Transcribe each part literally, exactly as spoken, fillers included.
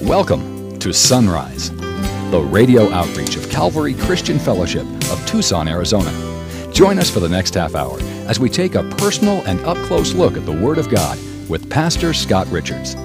Welcome to Sunrise, the radio outreach of Calvary Christian Fellowship of Tucson, Arizona. Join us for the next half hour as we take a personal and up-close look at the Word of God with Pastor Scott Richards.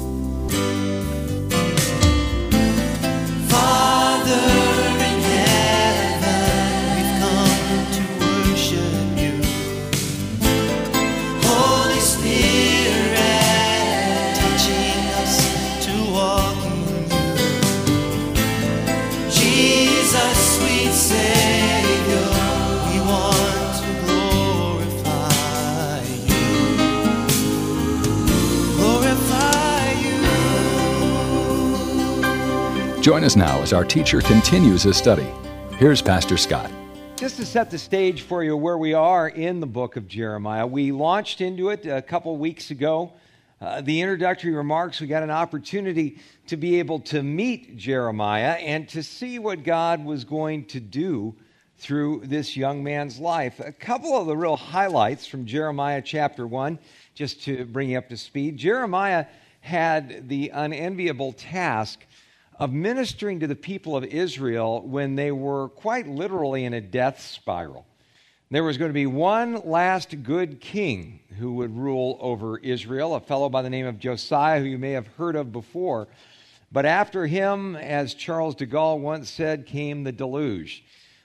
Join us now as our teacher continues his study. Here's Pastor Scott. Just to set the stage for you where we are in the book of Jeremiah, we launched into it a couple weeks ago. Uh, the introductory remarks, we got an opportunity to be able to meet Jeremiah and to see what God was going to do through this young man's life. A couple of the real highlights from Jeremiah chapter one, just to bring you up to speed. Jeremiah had the unenviable task of ministering to the people of Israel when they were quite literally in a death spiral. There was going to be one last good king who would rule over Israel, a fellow by the name of Josiah, who you may have heard of before. But after him, as Charles de Gaulle once said, came the deluge.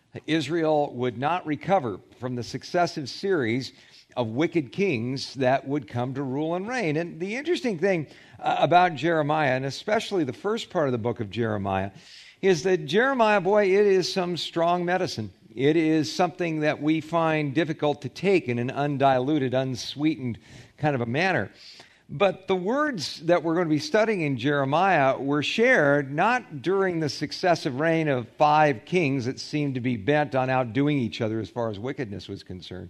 Israel would not recover from the successive series of wicked kings that would come to rule and reign. And the interesting thing uh, about Jeremiah, and especially the first part of the book of Jeremiah, is that Jeremiah, boy, it is some strong medicine. It is something that we find difficult to take in an undiluted, unsweetened kind of a manner. But the words that we're going to be studying in Jeremiah were shared not during the successive reign of five kings that seemed to be bent on outdoing each other as far as wickedness was concerned,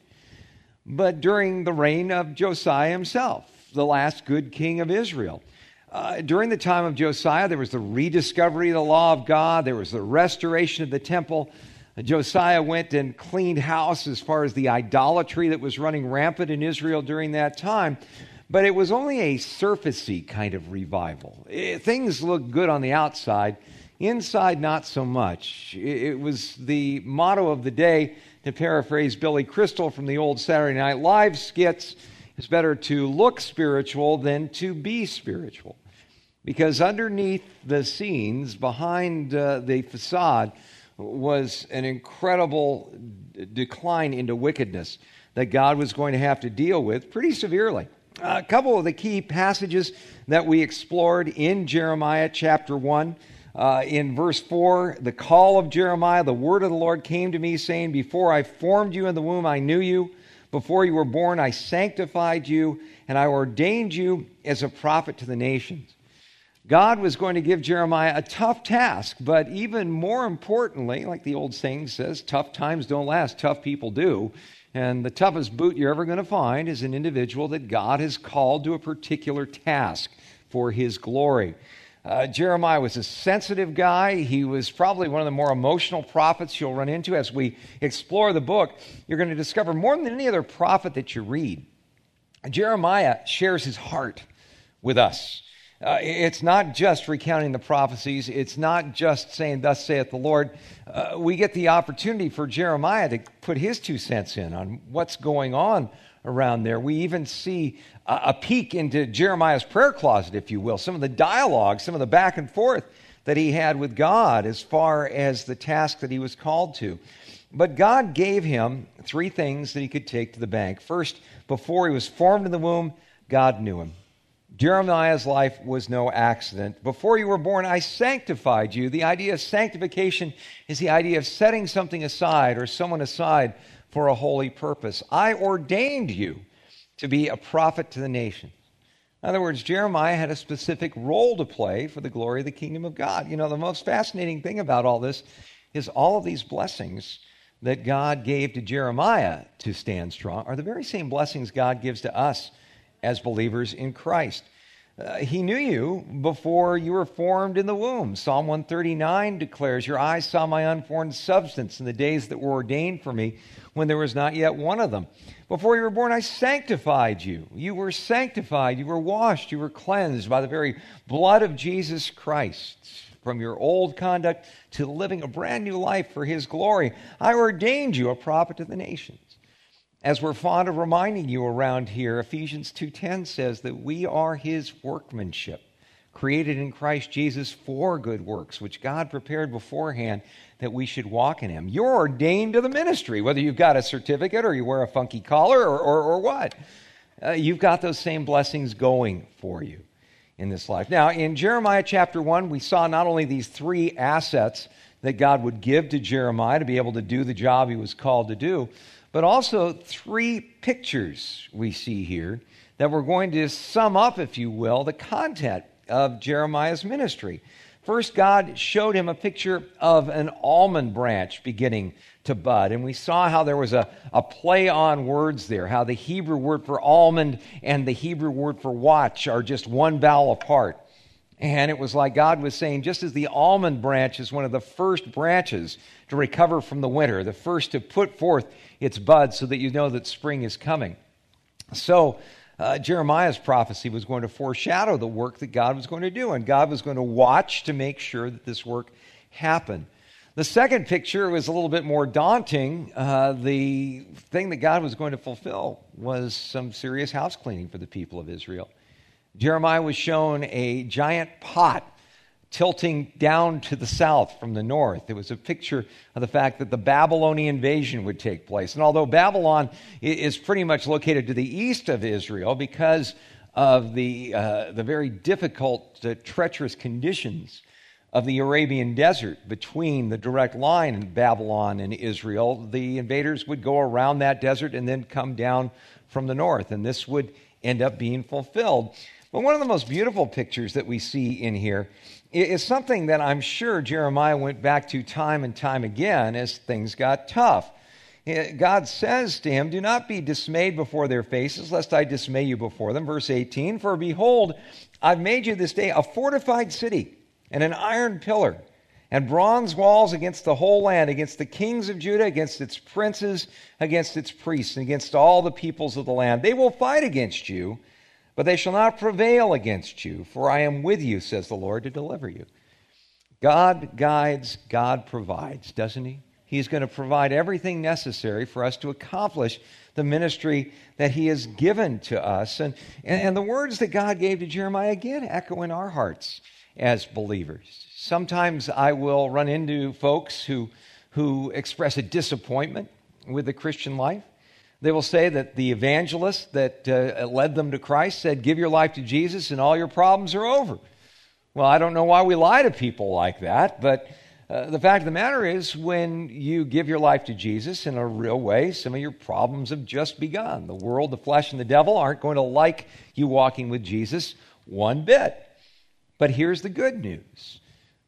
but during the reign of Josiah himself, the last good king of Israel. Uh, during the time of Josiah, there was the rediscovery of the law of God. There was the restoration of the temple. Uh, Josiah went and cleaned house as far as the idolatry that was running rampant in Israel during that time. But it was only a surfacey kind of revival. It, things looked good on the outside. Inside, not so much. It, it was the motto of the day, to paraphrase Billy Crystal from the old Saturday Night Live skits, it's better to look spiritual than to be spiritual. Because underneath the scenes, behind uh, the facade, was an incredible d- decline into wickedness that God was going to have to deal with pretty severely. Uh, a couple of the key passages that we explored in Jeremiah chapter one. Uh, in verse four, the call of Jeremiah, the word of the Lord came to me, saying, before I formed you in the womb, I knew you. Before you were born, I sanctified you, and I ordained you as a prophet to the nations. God was going to give Jeremiah a tough task, but even more importantly, like the old saying says, tough times don't last, tough people do. And the toughest boot you're ever going to find is an individual that God has called to a particular task for his glory. Uh, Jeremiah was a sensitive guy. He was probably one of the more emotional prophets you'll run into. As we explore the book, you're going to discover more than any other prophet that you read, Jeremiah shares his heart with us. Uh, it's not just recounting the prophecies. It's not just saying, thus saith the Lord. Uh, we get the opportunity for Jeremiah to put his two cents in on what's going on around there. We even see a, a peek into Jeremiah's prayer closet, if you will, some of the dialogue, some of the back and forth that he had with God as far as the task that he was called to. But God gave him three things that he could take to the bank. First, before he was formed in the womb, God knew him. Jeremiah's life was no accident. Before you were born, I sanctified you. The idea of sanctification is the idea of setting something aside or someone aside for a holy purpose. I ordained you to be a prophet to the nations. In other words, Jeremiah had a specific role to play for the glory of the kingdom of God. You know, the most fascinating thing about all this is all of these blessings that God gave to Jeremiah to stand strong are the very same blessings God gives to us as believers in Christ. Uh, he knew you before you were formed in the womb. Psalm one thirty-nine declares, your eyes saw my unformed substance in the days that were ordained for me, when there was not yet one of them. Before you were born, I sanctified you. You were sanctified, you were washed, you were cleansed by the very blood of Jesus Christ. From your old conduct to living a brand new life for his glory, I ordained you a prophet to the nations. As we're fond of reminding you around here, Ephesians two ten says that we are his workmanship, created in Christ Jesus for good works, which God prepared beforehand that we should walk in him. You're ordained to the ministry, whether you've got a certificate or you wear a funky collar or, or, or what. Uh, you've got those same blessings going for you in this life. Now, in Jeremiah chapter one, we saw not only these three assets that God would give to Jeremiah to be able to do the job he was called to do, but also three pictures we see here that we're going to sum up, if you will, the content of Jeremiah's ministry. First, God showed him a picture of an almond branch beginning to bud, and we saw how there was a, a play on words there, how the Hebrew word for almond and the Hebrew word for watch are just one vowel apart. And it was like God was saying, just as the almond branch is one of the first branches to recover from the winter, the first to put forth its buds so that you know that spring is coming. So uh, Jeremiah's prophecy was going to foreshadow the work that God was going to do, and God was going to watch to make sure that this work happened. The second picture was a little bit more daunting. Uh, the thing that God was going to fulfill was some serious house cleaning for the people of Israel. Jeremiah was shown a giant pot tilting down to the south from the north. It was a picture of the fact that the Babylonian invasion would take place. And although Babylon is pretty much located to the east of Israel because of the, uh, the very difficult, uh, treacherous conditions of the Arabian desert between the direct line in Babylon and Israel, the invaders would go around that desert and then come down from the north. And this would end up being fulfilled. But one of the most beautiful pictures that we see in here is something that I'm sure Jeremiah went back to time and time again as things got tough. God says to him, do not be dismayed before their faces, lest I dismay you before them. Verse eighteen, for behold, I've made you this day a fortified city and an iron pillar and bronze walls against the whole land, against the kings of Judah, against its princes, against its priests, and against all the peoples of the land. They will fight against you, but they shall not prevail against you, for I am with you, says the Lord, to deliver you. God guides, God provides, doesn't he? He's going to provide everything necessary for us to accomplish the ministry that he has given to us. And, and, and the words that God gave to Jeremiah, again, echo in our hearts as believers. Sometimes I will run into folks who, who express a disappointment with the Christian life. They will say that the evangelist that uh, led them to Christ said, give your life to Jesus and all your problems are over. Well, I don't know why we lie to people like that, but uh, the fact of the matter is when you give your life to Jesus in a real way, some of your problems have just begun. The world, the flesh, and the devil aren't going to like you walking with Jesus one bit. But here's the good news.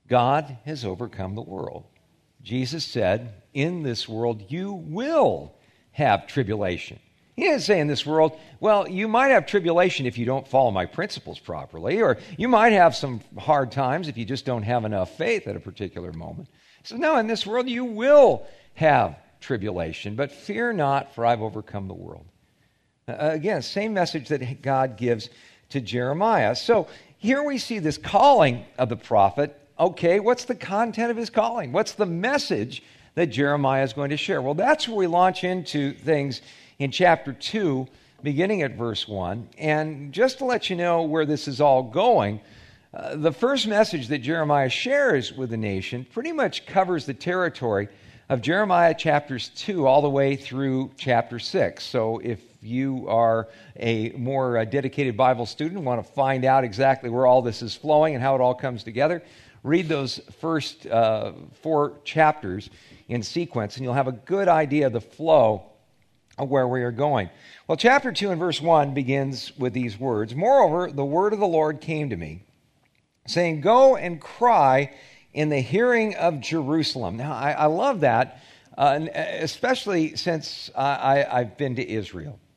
God has overcome the world. Jesus said, in this world you will have tribulation. He didn't say in this world, well, you might have tribulation if you don't follow my principles properly, or you might have some hard times if you just don't have enough faith at a particular moment. He said, no, in this world you will have tribulation, but fear not, for I've overcome the world. Uh, again, same message that God gives to Jeremiah. So here we see this calling of the prophet. Okay, what's the content of his calling? What's the message that Jeremiah is going to share? Well, that's where we launch into things in chapter two, beginning at verse one. And just to let you know where this is all going, uh, the first message that Jeremiah shares with the nation pretty much covers the territory of Jeremiah chapters two all the way through chapter six. So if you are a more uh, dedicated Bible student, want to find out exactly where all this is flowing and how it all comes together, read those first uh, four chapters in sequence, and you'll have a good idea of the flow of where we are going. Well, chapter two and verse one begins with these words. Moreover, the word of the Lord came to me, saying, go and cry in the hearing of Jerusalem. Now, I, I love that, uh, especially since I, I, I've been to Israel.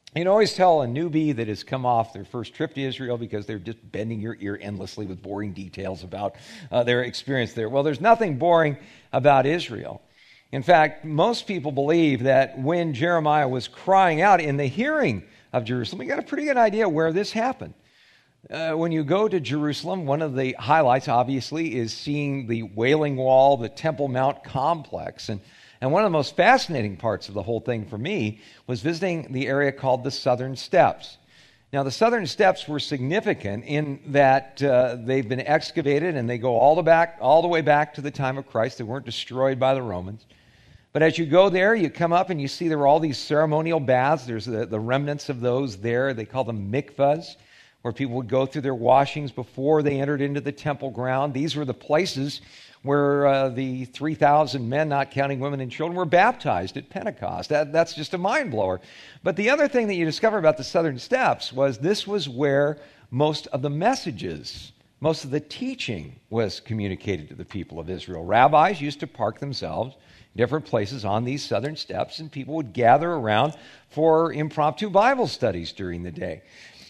You can always tell a newbie that has come off their first trip to Israel because they're just bending your ear endlessly with boring details about uh, their experience there. Well, there's nothing boring about Israel. In fact, most people believe that when Jeremiah was crying out in the hearing of Jerusalem, we got a pretty good idea where this happened. Uh, when you go to Jerusalem, one of the highlights, obviously, is seeing the Wailing Wall, the Temple Mount complex. And, and one of the most fascinating parts of the whole thing for me was visiting the area called the Southern Steps. Now, the Southern Steps were significant in that uh, they've been excavated and they go all the, back, all the way back to the time of Christ. They weren't destroyed by the Romans. But as you go there, you come up and you see there are all these ceremonial baths. There's the, the remnants of those there. They call them mikvahs, where people would go through their washings before they entered into the temple ground. These were the places where uh, the three thousand men, not counting women and children, were baptized at Pentecost. That, that's just a mind blower. But the other thing that you discover about the Southern Steps was this was where most of the messages, most of the teaching was communicated to the people of Israel. Rabbis used to park themselves in different places on these Southern Steps, and people would gather around for impromptu Bible studies during the day.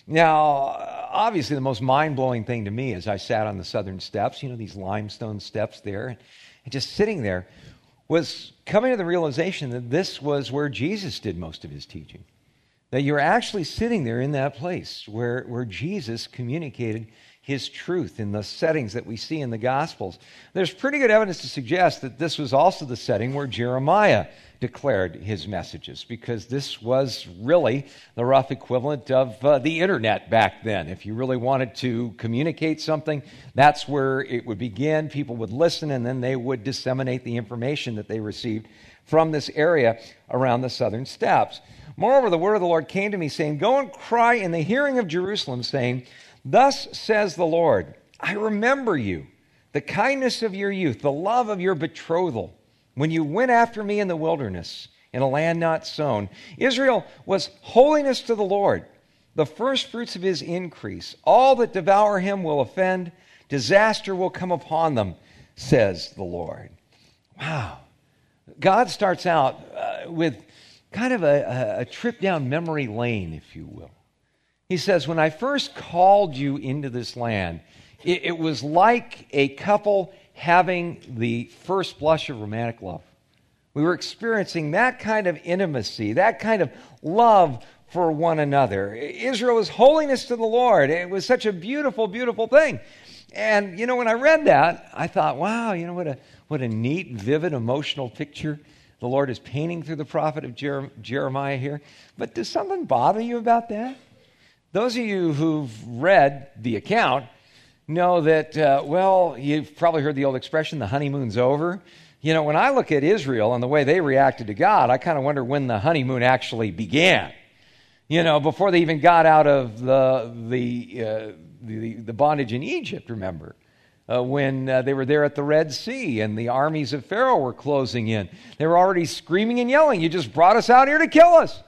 Now, obviously, the most mind-blowing thing to me as I sat on the Southern Steps, you know, these limestone steps there, and just sitting there, was coming to the realization that this was where Jesus did most of his teaching. That you're actually sitting there in that place where, where Jesus communicated his truth in the settings that we see in the Gospels. There's pretty good evidence to suggest that this was also the setting where Jeremiah declared his messages, because this was really the rough equivalent of uh, the internet back then. If you really wanted to communicate something, that's where it would begin. People would listen, and then they would disseminate the information that they received from this area around the Southern Steps. Moreover, the word of the Lord came to me, saying, "Go and cry in the hearing of Jerusalem, saying, Thus says the Lord, I remember you, the kindness of your youth, the love of your betrothal, when you went after me in the wilderness, in a land not sown. Israel was holiness to the Lord, the first fruits of his increase. All that devour him will offend. Disaster will come upon them, says the Lord." Wow. God starts out uh, with kind of a, a trip down memory lane, if you will. He says, when I first called you into this land, it, it was like a couple having the first blush of romantic love. We were experiencing that kind of intimacy, that kind of love for one another. Israel was holiness to the Lord. It was such a beautiful, beautiful thing. And, you know, when I read that, I thought, wow, you know, what a what a neat, vivid, emotional picture the Lord is painting through the prophet of Jer- Jeremiah here. But does something bother you about that? Those of you who've read the account know that, uh, well, you've probably heard the old expression, the honeymoon's over. You know, when I look at Israel and the way they reacted to God, I kind of wonder when the honeymoon actually began. You know, before they even got out of the the uh, the, the bondage in Egypt, remember? Uh, when uh, they were there at the Red Sea and the armies of Pharaoh were closing in. They were already screaming and yelling, "You just brought us out here to kill us."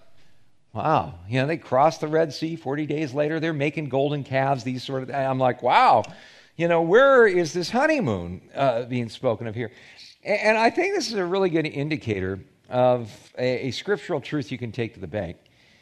Wow. You know, they crossed the Red Sea. forty days later, they're making golden calves, these sort of, I'm like, wow. You know, where is this honeymoon uh, being spoken of here? And, and I think this is a really good indicator of a, a scriptural truth you can take to the bank.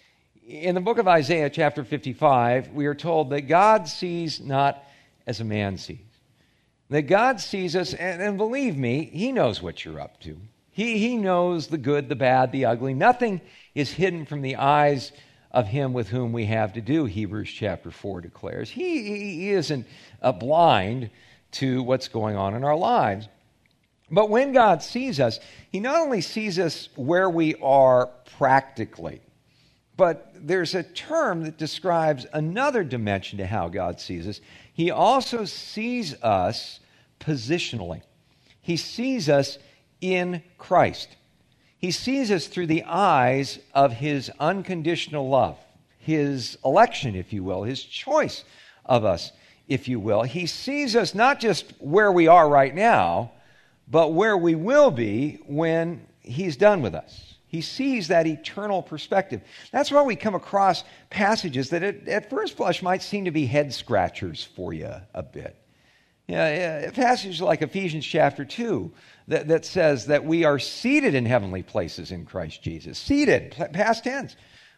In the book of Isaiah, chapter fifty-five, we are told that God sees not as a man sees. That God sees us, and, and believe me, he knows what you're up to. He, he knows the good, the bad, the ugly. Nothing is hidden from the eyes of him with whom we have to do, Hebrews chapter four declares. He, he isn't uh, blind to what's going on in our lives. But when God sees us, he not only sees us where we are practically, but there's a term that describes another dimension to how God sees us. He also sees us positionally. He sees us in Christ. He sees us through the eyes of his unconditional love, his election, if you will, his choice of us, if you will. He sees us not just where we are right now, but where we will be when he's done with us. He sees that eternal perspective. That's why we come across passages that at, at first blush might seem to be head scratchers for you a bit. Yeah, a passage like Ephesians chapter two that, that says that we are seated in heavenly places in Christ Jesus. Seated, past tense.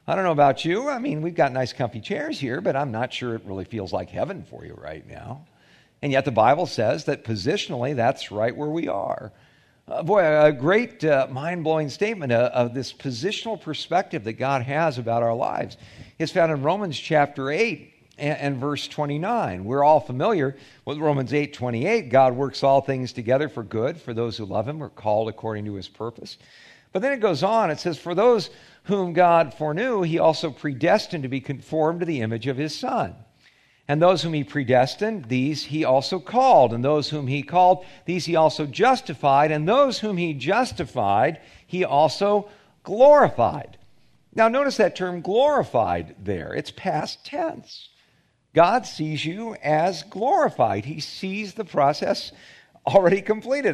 I don't know about you. I mean, we've got nice comfy chairs here, but I'm not sure it really feels like heaven for you right now. And yet the Bible says that positionally, that's right where we are. Uh, boy, a great uh, mind-blowing statement of, of this positional perspective that God has about our lives is found in Romans chapter eight and, and verse twenty-nine. We're all familiar with Romans eight twenty-eight. God works all things together for good for those who love him, are called according to his purpose. But then it goes on, it says, for those whom God foreknew, he also predestined to be conformed to the image of his Son. And those whom he predestined, these he also called. And those whom he called, these he also justified. And those whom he justified, he also glorified. Now notice that term glorified there. It's past tense. God sees you as glorified. He sees the process already completed.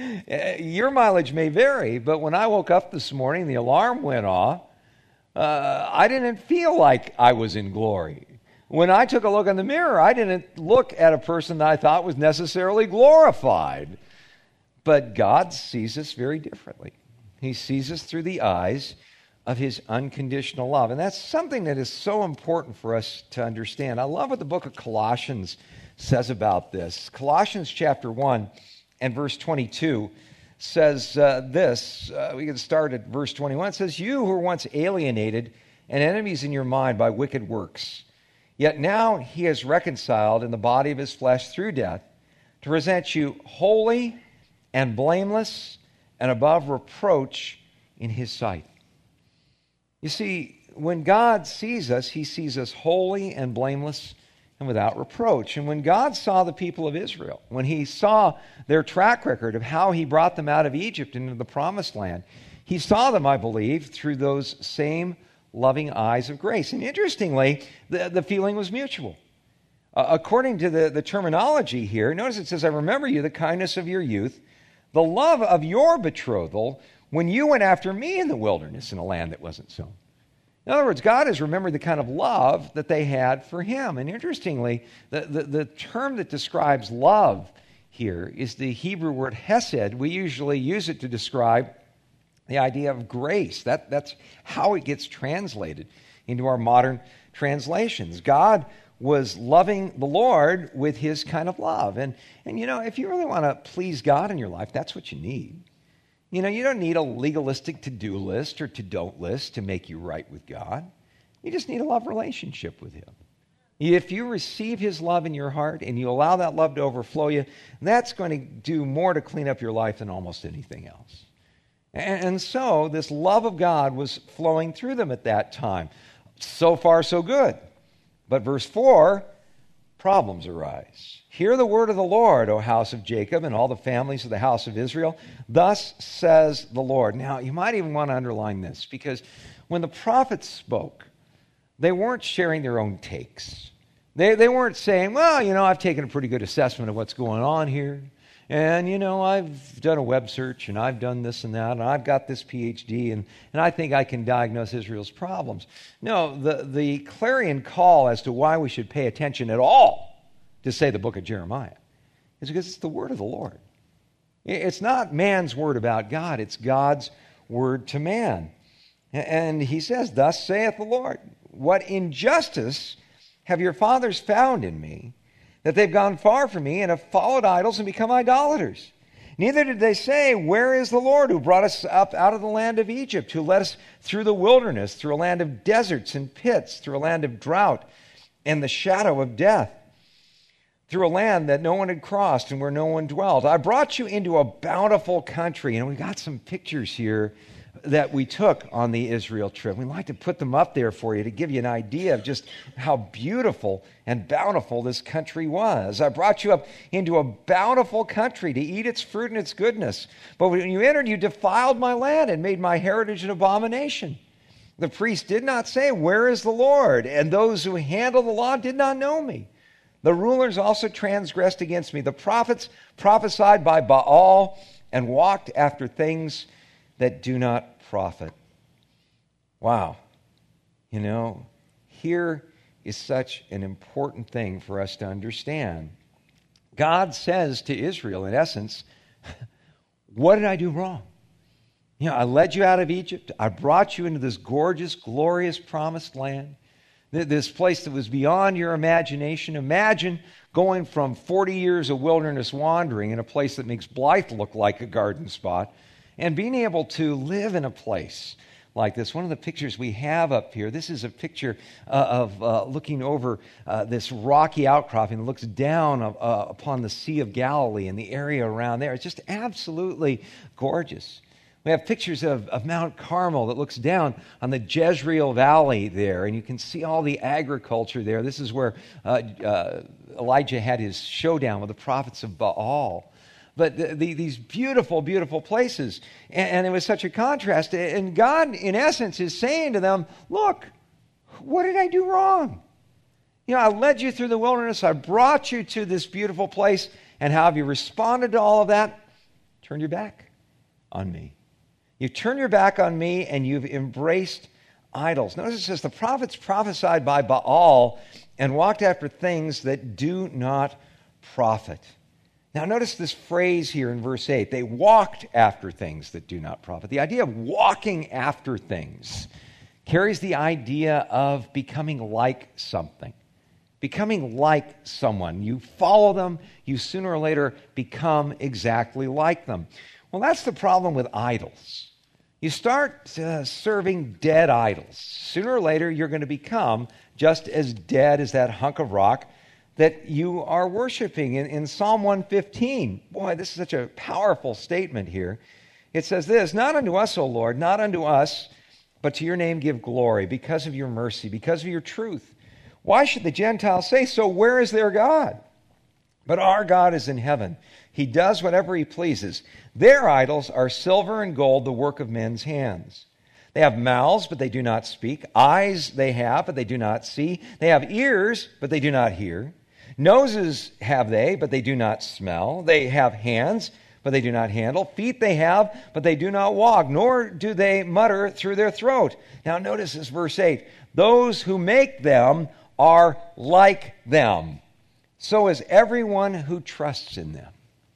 Your mileage may vary, but when I woke up this morning, the alarm went off. Uh, I didn't feel like I was in glory. When I took a look in the mirror, I didn't look at a person that I thought was necessarily glorified. But God sees us very differently. He sees us through the eyes of his unconditional love. And that's something that is so important for us to understand. I love what the book of Colossians says about this. Colossians chapter one and verse twenty-two says uh, this. Uh, we can start at verse twenty-one. It says, you who were once alienated and enemies in your mind by wicked works, yet now he has reconciled in the body of his flesh through death to present you holy and blameless and above reproach in his sight. You see, when God sees us, he sees us holy and blameless and without reproach. And when God saw the people of Israel, when he saw their track record of how he brought them out of Egypt into the promised land, he saw them, I believe, through those same loving eyes of grace. And interestingly, the, the feeling was mutual. Uh, according to the, the terminology here, notice it says, I remember you, the kindness of your youth, the love of your betrothal, when you went after me in the wilderness in a land that wasn't sown. In other words, God has remembered the kind of love that they had for him. And interestingly, the, the, the term that describes love here is the Hebrew word hesed. We usually use it to describe the idea of grace. That, that's how it gets translated into our modern translations. God was loving the Lord with his kind of love. And, and you know, if you really want to please God in your life, that's what you need. You know, you don't need a legalistic to-do list or to-don't list to make you right with God. You just need a love relationship with him. If you receive his love in your heart and you allow that love to overflow you, that's going to do more to clean up your life than almost anything else. And so this love of God was flowing through them at that time. So far, so good. But verse four, problems arise. Hear the word of the Lord, O house of Jacob, and all the families of the house of Israel. Thus says the Lord. Now, you might even want to underline this, because when the prophets spoke, they weren't sharing their own takes. They, they weren't saying, well, you know, I've taken a pretty good assessment of what's going on here. And, you know, I've done a web search, and I've done this and that, and I've got this P H D, and, and I think I can diagnose Israel's problems. No, the, the clarion call as to why we should pay attention at all to say the book of Jeremiah is because it's the word of the Lord. It's not man's word about God, it's God's word to man. And he says, thus saith the Lord, what injustice have your fathers found in me, that they've gone far from me and have followed idols and become idolaters. Neither did they say, where is the Lord who brought us up out of the land of Egypt, who led us through the wilderness, through a land of deserts and pits, through a land of drought and the shadow of death, through a land that no one had crossed and where no one dwelt. I brought you into a bountiful country. And we got some pictures here that we took on the Israel trip. We'd like to put them up there for you to give you an idea of just how beautiful and bountiful this country was. I brought you up into a bountiful country to eat its fruit and its goodness. But when you entered, you defiled my land and made my heritage an abomination. The priests did not say, where is the Lord? And those who handle the law did not know me. The rulers also transgressed against me. The prophets prophesied by Baal and walked after things that do not profit. Wow. You know, here is such an important thing for us to understand. God says to Israel, in essence, what did I do wrong? You know, I led you out of Egypt. I brought you into this gorgeous, glorious, promised land. This place that was beyond your imagination. Imagine going from forty years of wilderness wandering in a place that makes Blythe look like a garden spot and being able to live in a place like this. One of the pictures we have up here, this is a picture uh, of uh, looking over uh, this rocky outcropping that looks down uh, upon the Sea of Galilee and the area around there. It's just absolutely gorgeous. We have pictures of, of Mount Carmel that looks down on the Jezreel Valley there, and you can see all the agriculture there. This is where uh, uh, Elijah had his showdown with the prophets of Baal. But the, the, these beautiful, beautiful places, and, and it was such a contrast. And God, in essence, is saying to them, look, what did I do wrong? You know, I led you through the wilderness. I brought you to this beautiful place, and how have you responded to all of that? Turn your back on me. You've turned your back on me and you've embraced idols. Notice it says the prophets prophesied by Baal and walked after things that do not profit. Now notice this phrase here in verse eight. They walked after things that do not profit. The idea of walking after things carries the idea of becoming like something. Becoming like someone. You follow them, you sooner or later become exactly like them. Well, that's the problem with idols. You start uh, serving dead idols. Sooner or later, you're going to become just as dead as that hunk of rock that you are worshiping. In, in Psalm one fifteen, boy, this is such a powerful statement here. It says this, not unto us, O Lord, not unto us, but to your name give glory, because of your mercy, because of your truth. Why should the Gentiles say so? Where is their God? But our God is in heaven. He does whatever he pleases. Their idols are silver and gold, the work of men's hands. They have mouths, but they do not speak. Eyes they have, but they do not see. They have ears, but they do not hear. Noses have they, but they do not smell. They have hands, but they do not handle. Feet they have, but they do not walk, nor do they mutter through their throat. Now notice this verse eight. Those who make them are like them. So is everyone who trusts in them.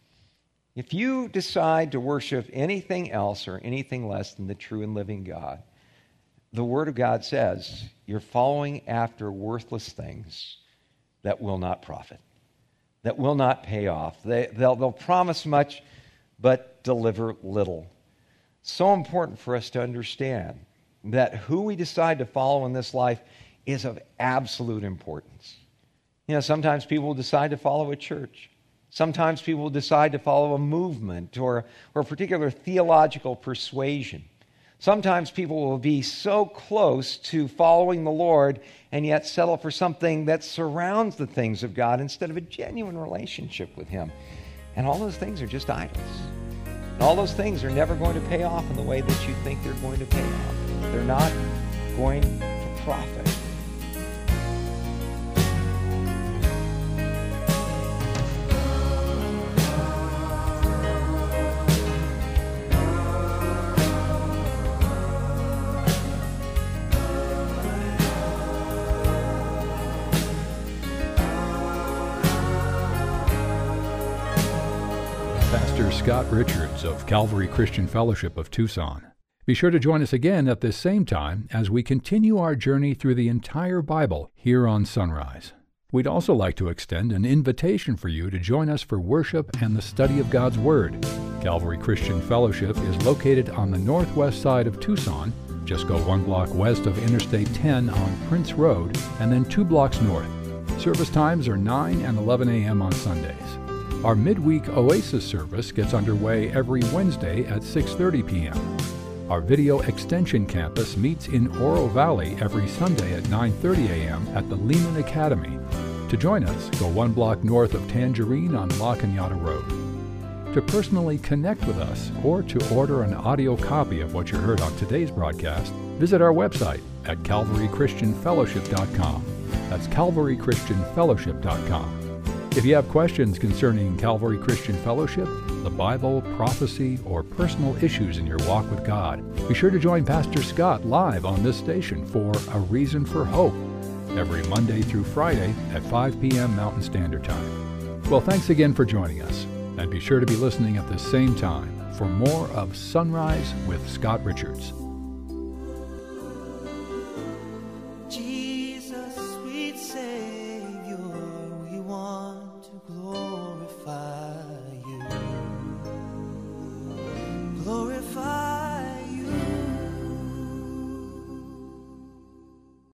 If you decide to worship anything else or anything less than the true and living God, the Word of God says you're following after worthless things that will not profit, that will not pay off. They, they'll, they'll promise much, but deliver little. So important for us to understand that who we decide to follow in this life is of absolute importance. You know, sometimes people will decide to follow a church. Sometimes people will decide to follow a movement or, or a particular theological persuasion. Sometimes people will be so close to following the Lord and yet settle for something that surrounds the things of God instead of a genuine relationship with Him. And all those things are just idols. And all those things are never going to pay off in the way that you think they're going to pay off. They're not going to profit. Pastor Scott Richards of Calvary Christian Fellowship of Tucson. Be sure to join us again at this same time as we continue our journey through the entire Bible here on Sunrise. We'd also like to extend an invitation for you to join us for worship and the study of God's Word. Calvary Christian Fellowship is located on the northwest side of Tucson. Just go one block west of Interstate ten on Prince Road and then two blocks north. Service times are nine and eleven a.m. on Sundays. Our midweek Oasis service gets underway every Wednesday at six thirty p.m. Our Video Extension Campus meets in Oro Valley every Sunday at nine thirty a.m. at the Lehman Academy. To join us, go one block north of Tangerine on La Cañada Road. To personally connect with us or to order an audio copy of what you heard on today's broadcast, visit our website at calvary christian fellowship dot com. That's calvary christian fellowship dot com. If you have questions concerning Calvary Christian Fellowship, the Bible, prophecy, or personal issues in your walk with God, be sure to join Pastor Scott live on this station for A Reason for Hope every Monday through Friday at five p.m. Mountain Standard Time. Well, thanks again for joining us, and be sure to be listening at the same time for more of Sunrise with Scott Richards.